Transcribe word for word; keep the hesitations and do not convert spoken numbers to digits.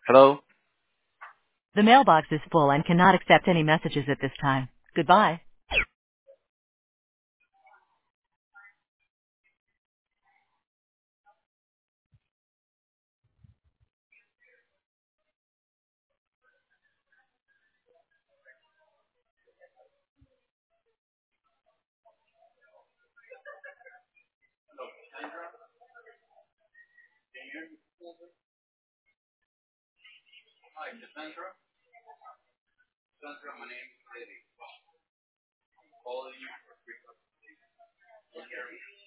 Hello? The mailbox is full and cannot accept any messages at this time. Goodbye. Hi, Cassandra. Cassandra, my name is Eddie. Calling you for free. Can you hear me?